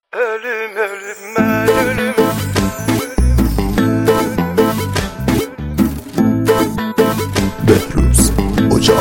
Ölüm ölüm ben ölüm. Behruz Ocağı.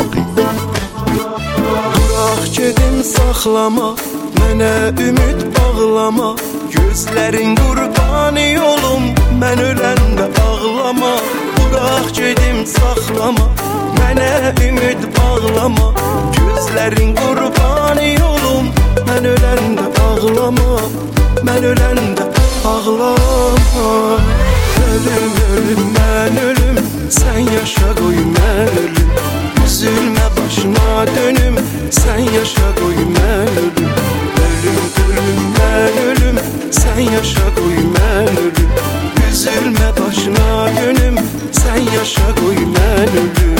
Bırak gedim saxlama, mənə ümid bağlama. Gözlərin qurbanı yolum, mən öləndə ağlama. Bırak gedim saxlama, mənə ümid bağlama. Gözlərin qurbanı yolum, mən öləndə ağlama. Mən öləndə ağlama. Ölüm ölüm mən ölüm, sən yaşa qoy mən ölüm. Üzülmə başına dönüm, sən yaşa qoy mən ölüm. Ölüm ölüm mən ölüm, sən yaşa qoy mən ölüm. Üzülmə başına dönüm, sən yaşa qoy mən ölüm.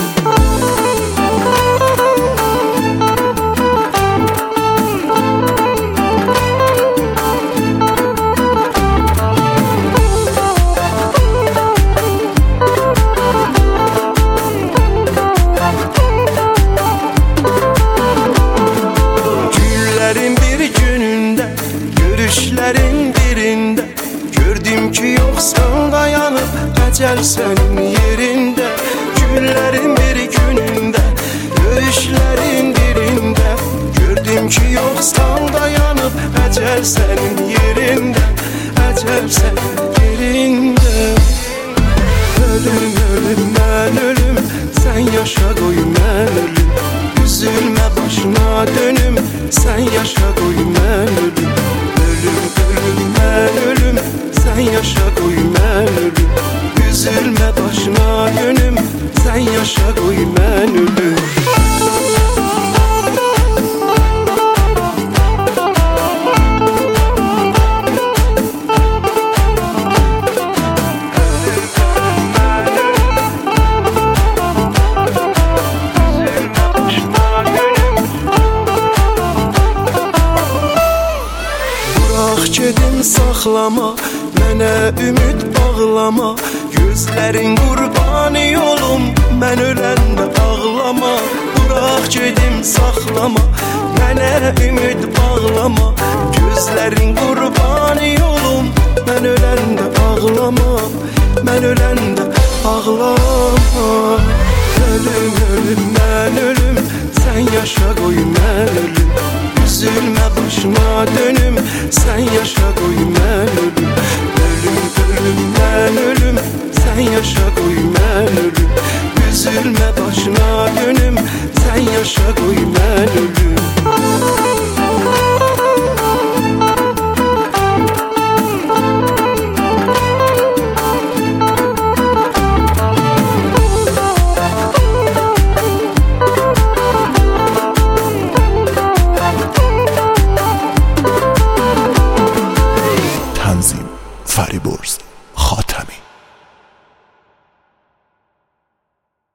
Görüşlərin birində gördüm ki, yoxsan dayanıb əcəl sənin yerində. Günlərin bir günündə, görüşlərin birində gördüm ki, yoxsan dayanıb əcəl sənin yerində. Əcəl sənin yerində. Ölüm ölüm mən ölüm, sən yaşa qoy mən ölüm. Üzülmə başına dönüm, sən yaşa qoy mən ölüm. Ölüm ölüm mən ölüm, sən yaşa qoy mən ölüm. Üzülmə başına dönüm, sən yaşa qoy mən ölüm. Gedim saxlama, mənə ümid bağlama. Gözlərin qurbanı yolum, mən öləndə ağlama. Bırak gedim saxlama, mənə ümid bağlama. Gözlərin qurbanı yolum, mən öləndə ağlama. Mən öləndə ağlama. Ölüm ölüm mən ölüm, sən yaşa qoy mən ölüm. Üzülmə başına dönüm, sən yaşa qoy mən ölüm. Ölüm ölüm mən ölüm, sən yaşa qoy mən ölüm. Üzülmə başına dönüm, sən yaşa qoy mən ölüm. تنظیم فریبرز خاتمی.